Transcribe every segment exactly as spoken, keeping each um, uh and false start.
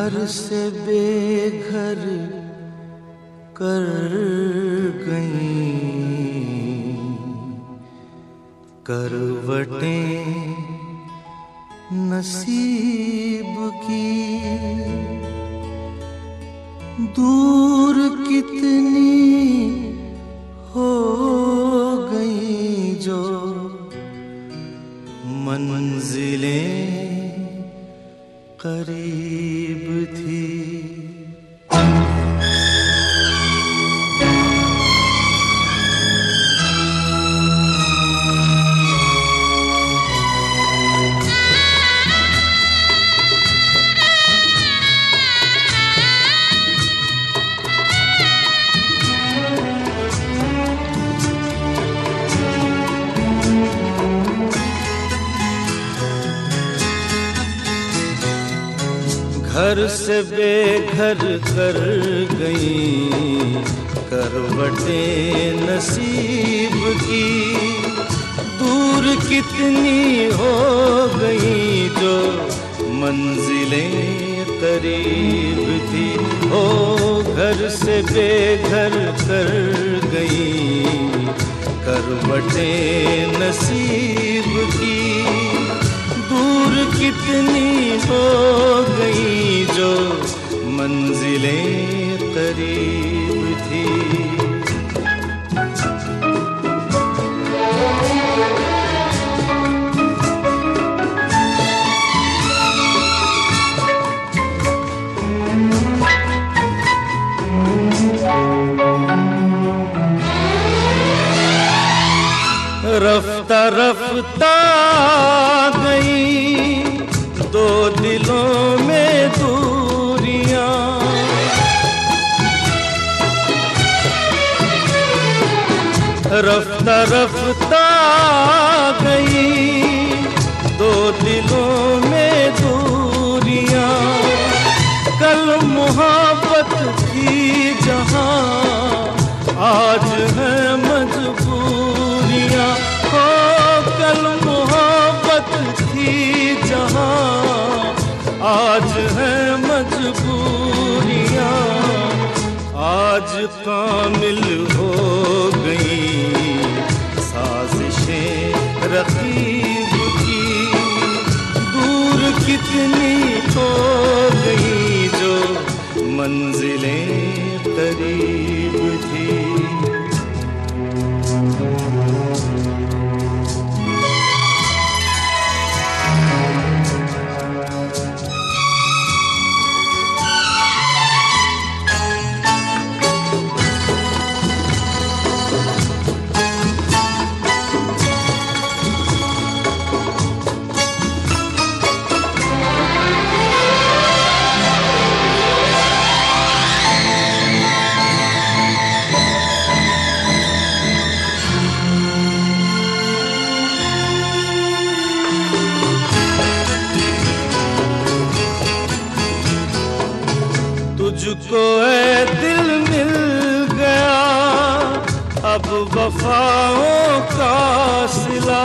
घर से बेघर कर गईं करवटें नसीब की। दूर कितनी हो गई जो मंजिलें करीब थी। घर से बेघर कर गईं करवटें नसीब की। दूर कितनी हो गईं जो मंजिलें करीब थी। हो घर से बेघर कर गईं करवटें नसीब की। दूर कितनी हो गई जो मंजिलें करीब थी। रफ्ता रफ्ता गई दो दिलों में दूरियां। रफ्ता रफ्ता गई दो दिलों में दूरियां। कल मोहब्बत थी जहां आज है मजबूरियां। हो कल मोहब्बत थी जहां आज है मजबूरियां। आज कामिल हो गई साजिशें रकीब की। दूर कितनी हो गई जो मंजिलें करीब थी। तुझको ए दिल मिल गया अब वफाओं का सिला।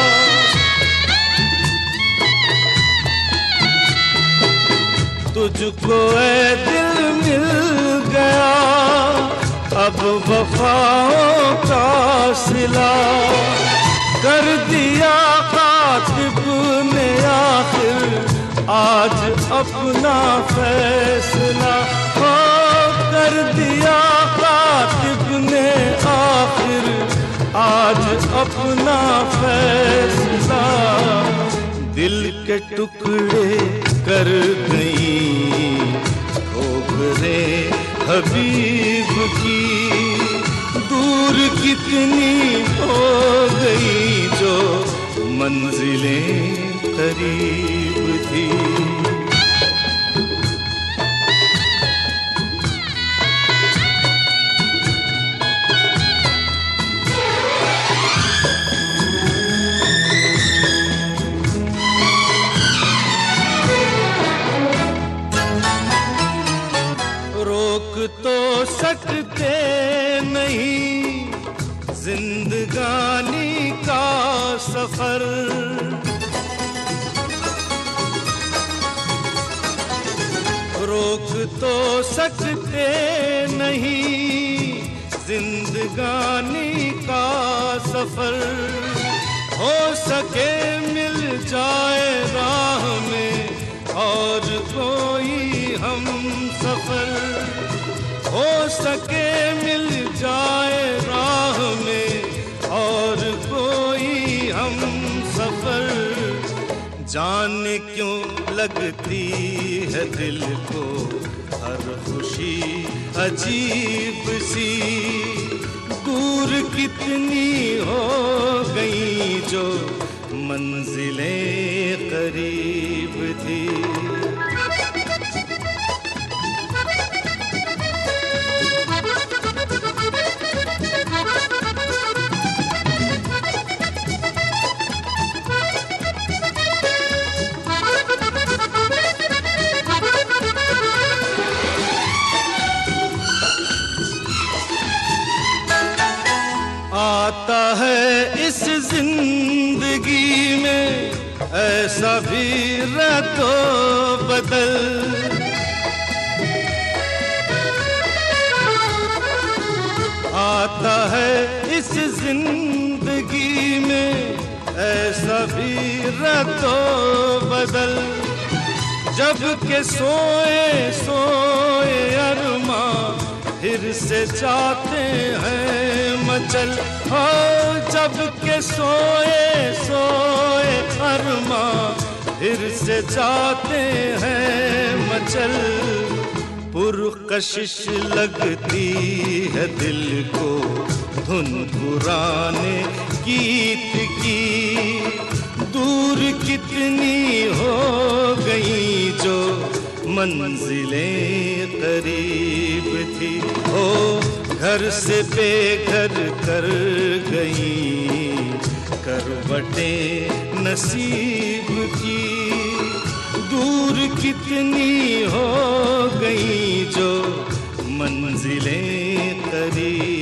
तुझको ए दिल मिल गया अब वफाओं का सिला। कर दिया कातिब ने आखिर आज अपना फैसला। हो कर दिया कातिब ने आखिर आज अपना फैसला। दिल के टुकड़े कर गई ठोकरे हबीब की। दूर कितनी हो गई जो मंजिलें करीब थी। रोक तो सकते नहीं जिंदगानी का सफर। रोक तो सकते नहीं जिंदगानी का सफर। हो सके मिल जाए राह में और कोई हम सफर। हो सके मिल जाए राह में और कोई हम सफर। जाने क्यों लगती है दिल को हर खुशी अजीब सी। दूर कितनी हो गई जो मंजिलें करीब थी। आता है इस जिंदगी में ऐसा भी रद्दो बदल। आता है इस जिंदगी में ऐसा भी रद्दो बदल। जब के सोए सोए अरमा फिर से जाते हैं मचल। हो जब के सोए सोए अरमा फिर से जाते हैं मचल। पुरकशिश लगती है दिल को धुन पुराने गीत की। दूर कितनी हो गई जो मंजिलें करीब थी। ओ घर से बेघर कर गई करवटें नसीब की। दूर कितनी हो गई जो मंजिलें करीब